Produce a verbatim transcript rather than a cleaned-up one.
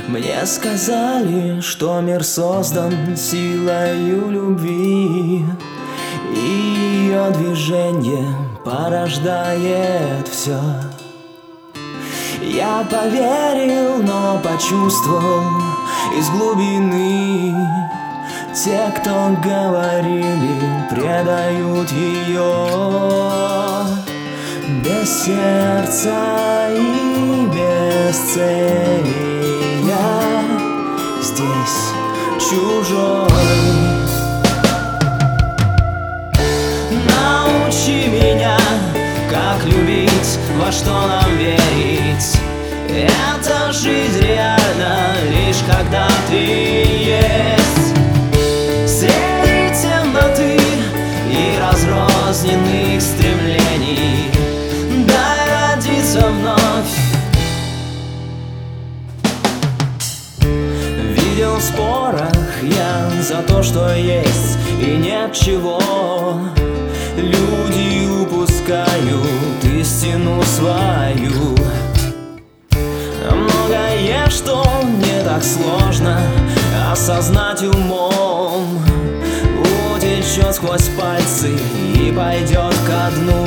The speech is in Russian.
Мне сказали, что мир создан силою любви, и ее движение порождает все. Я поверил, но почувствовал из глубины: те, кто говорили, предают ее. Без сердца и без цели я здесь чужой. Научи меня, как любить, во что нам верить. Эта жизнь реальна лишь когда ты есть. Среди темноты и разрозненных стремлений дай родиться вновь. Видел в спорах я за то, что есть и нет чего. Люди упускают истину свою. Многое, что не так сложно осознать умом, утечет сквозь пальцы и пойдет ко дну.